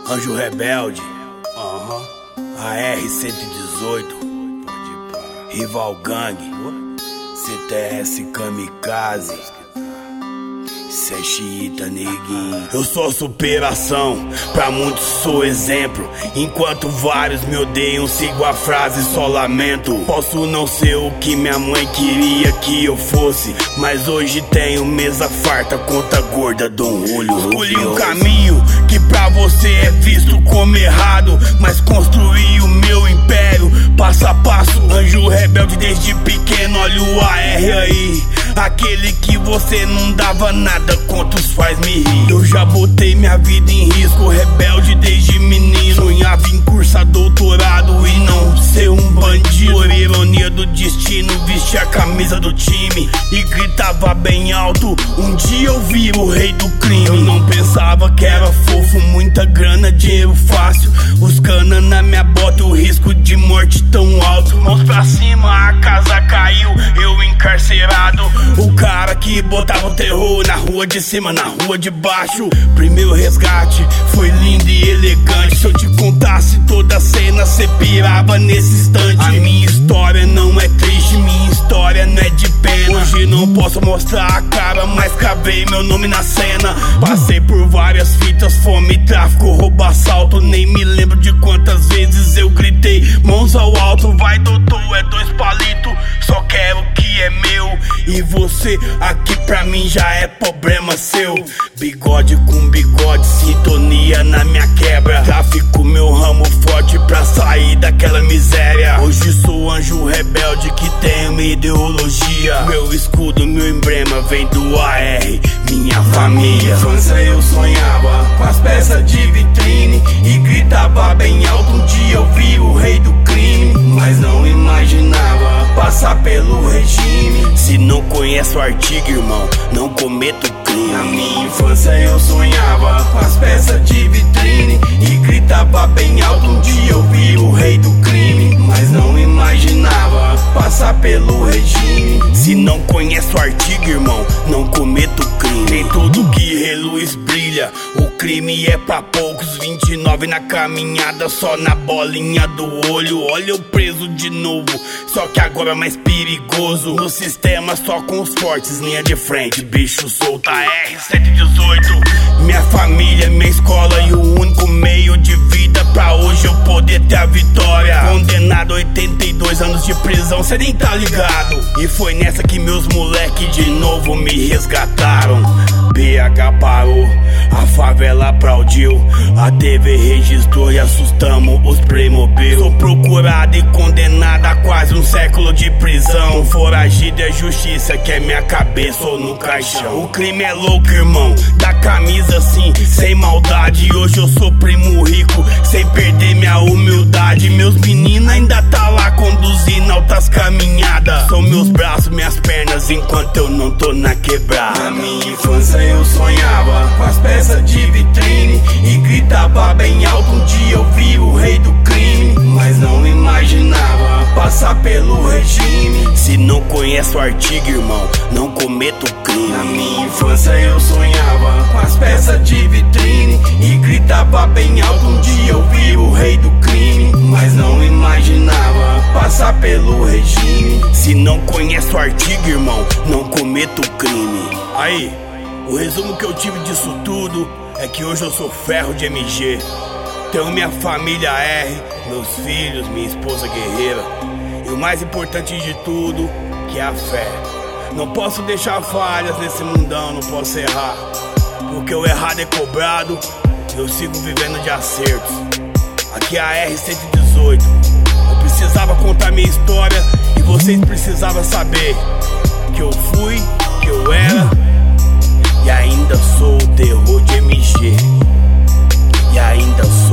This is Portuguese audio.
Anjo Rebelde, AR-118, Rival Gang, CTS Kamikaze, cê é xiita, neguinho. Eu sou superação, pra muitos sou exemplo. Enquanto vários me odeiam, sigo a frase, só lamento. Posso não ser o que minha mãe queria que eu fosse, mas hoje tenho mesa farta, conta gorda, dou um olho. Escolhi um caminho que pra você é visto como errado, mas construí o meu império, passo a passo. Anjo Rebelde desde pequeno, olha o AR aí. Aquele que você não dava nada, quantos faz me rir. Eu já botei minha vida em risco, rebelde desde menino. Sonhava em cursar doutorado e não ser um bandido. Por ironia do destino, vesti a camisa do time e gritava bem alto: um dia eu viro o rei do crime. Eu não pensava que era fofo, muita grana, dinheiro fácil, os cana na minha bota, o risco de morte tão alto. Mãos pra cima, a casa caiu, eu encarcerado. O cara que botava o terror na rua de cima, na rua de baixo. Primeiro resgate foi lindo e elegante. Se eu te contasse toda a cena, cê pirava nesse instante. A minha história não é triste, minha história não é de pena. Hoje não posso mostrar a cara, mas cavei meu nome na cena. Passei por várias fitas, fome, tráfico, roubo, assalto. Nem me lembro de quantas vezes eu gritei, mãos ao alto: vai doutor, é 2 palitos, só quero o que é meu. E você aqui pra mim já é problema seu. Bigode com bigode, sintonia na minha quebra. Tráfico meu ramo forte pra sair daquela miséria. Hoje sou anjo rebelde que tem uma ideologia. Meu escudo, meu emblema vem do AR, minha família. Na infância eu sonhava com as peças de vitrine e gritava bem alto: um dia eu vi o rei do crime. Mas não imaginava passar pelo regime. Se não conhece o artigo, irmão, não cometo crime. Na minha infância eu sonhava com as peças de vitrine e gritava bem alto: um dia eu vi o rei do crime. Mas não imaginava passar pelo regime. Se não conhece o artigo, irmão, não cometo crime. Tem tudo que reluz brilha, o crime é pra poucos. 29 na caminhada, só na bolinha do olho. Olha eu preso de novo, só que agora é mais perigoso. No sistema só com os fortes, linha de frente, bicho solta. AR-118, minha família, minha escola e o único meio de vida pra hoje eu poder ter a vitória. Condenado a 82 anos de prisão, cê nem tá ligado. E foi nessa que meus moleque de novo me resgataram. BH parou, a favela aplaudiu, a TV registrou e assustamos os Playmobil. Sou procurado e condenado a quase um século de prisão. Foragido é justiça, que é minha cabeça ou no caixão. O crime é louco, irmão, da camisa assim, sem maldade. Hoje eu sou primo rico, sem perder minha humildade. Meus meninos ainda tá lá conduzindo altas caminhadas. São meus braços, minhas pernas, enquanto eu não tô na quebrada. Na minha infância eu sonhava com as peças de vitrine e gritava bem alto: um dia eu vi o rei do crime. Mas não imaginava passar pelo regime. Se não conhece o artigo, irmão, não cometo crime. Na minha infância eu sonhava com as peças de vitrine e gritava bem alto: um dia eu vi o rei do crime. Mas não imaginava passar pelo regime. Se não conhece o artigo, irmão, não cometo crime. Aí, o resumo que eu tive disso tudo é que hoje eu sou ferro de MG. Tenho minha família R, meus filhos, minha esposa guerreira. E o mais importante de tudo, que é a fé. Não posso deixar falhas nesse mundão, não posso errar. Porque o errado é cobrado e eu sigo vivendo de acertos. Aqui é a AR-118. Eu precisava contar minha história e vocês precisavam saber que eu fui, que eu era e ainda sou o terror de MG. E ainda sou